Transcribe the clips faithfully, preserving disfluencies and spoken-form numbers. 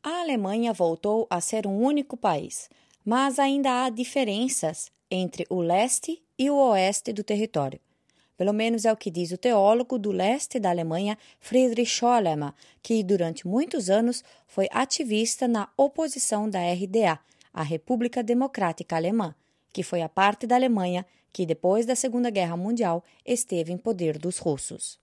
A Alemanha voltou a ser um único país, mas ainda há diferenças entre o leste e o oeste do território. Pelo menos é o que diz o teólogo do leste da Alemanha, Friedrich Schollemer, que durante muitos anos foi ativista na oposição da R D A, a República Democrática Alemã, que foi a parte da Alemanha que, depois da Segunda Guerra Mundial, esteve em poder dos russos.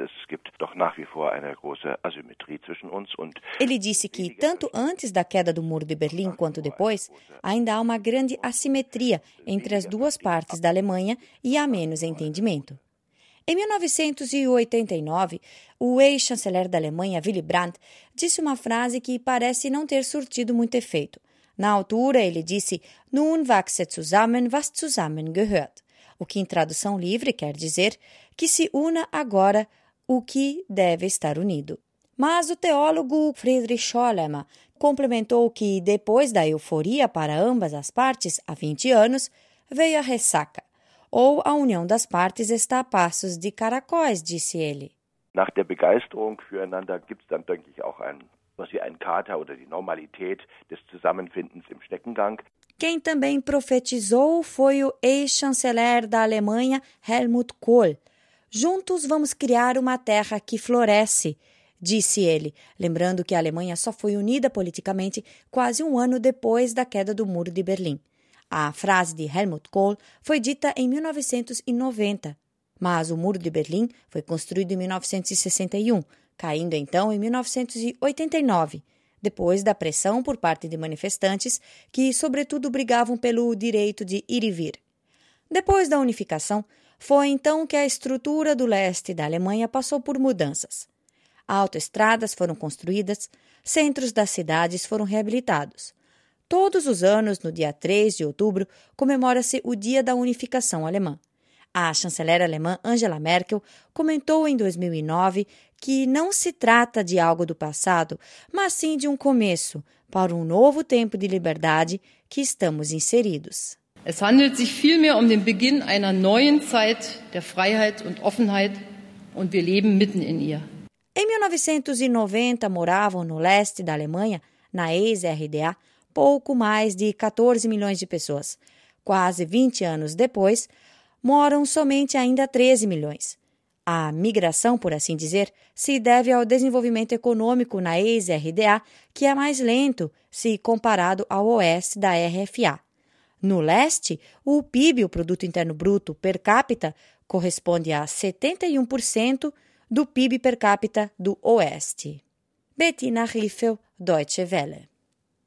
Ele disse que, tanto antes da queda do Muro de Berlim quanto depois, ainda há uma grande assimetria entre as duas partes da Alemanha e há menos entendimento. Em mil novecentos e oitenta e nove, o ex-chanceler da Alemanha, Willy Brandt, disse uma frase que parece não ter surtido muito efeito. Na altura, ele disse: "Nun wachse zusammen, was zusammengehört", o que em tradução livre quer dizer que se una agora o que deve estar unido. Mas o teólogo Friedrich Schollemer complementou que, depois da euforia para ambas as partes, há vinte anos, veio a ressaca. Ou a união das partes está a passos de caracóis, disse ele. Nach der Begeisterung füreinander gibt es dann, denke ich, auch ein, was wie ein Kater oder die Normalität des Zusammenfindens im Steckengang. Quem também profetizou foi o ex-chanceler da Alemanha, Helmut Kohl. Juntos vamos criar uma terra que floresce, disse ele, lembrando que a Alemanha só foi unida politicamente quase um ano depois da queda do Muro de Berlim. A frase de Helmut Kohl foi dita em mil novecentos e noventa, mas o Muro de Berlim foi construído em mil novecentos e sessenta e um, caindo então em mil novecentos e oitenta e nove, depois da pressão por parte de manifestantes que, sobretudo, brigavam pelo direito de ir e vir. Depois da unificação, foi então que a estrutura do leste da Alemanha passou por mudanças. Autoestradas foram construídas, centros das cidades foram reabilitados. Todos os anos, no dia três de outubro, comemora-se o Dia da Unificação Alemã. A chanceler alemã Angela Merkel comentou em dois mil e nove que não se trata de algo do passado, mas sim de um começo para um novo tempo de liberdade que estamos inseridos. Es handelt sich vielmehr um den Beginn einer neuen Zeit der Freiheit und Offenheit und wir leben mitten in ihr. Em mil novecentos e noventa moravam no leste da Alemanha, na ex-R D A, pouco mais de quatorze milhões de pessoas. Quase vinte anos depois, moram somente ainda treze milhões. A migração, por assim dizer, se deve ao desenvolvimento econômico na ex-R D A, que é mais lento se comparado ao oeste da R F A. No leste, o P I B, o Produto Interno Bruto per capita, corresponde a setenta e um por cento do P I B per capita do oeste. Bettina Riffel, Deutsche Welle.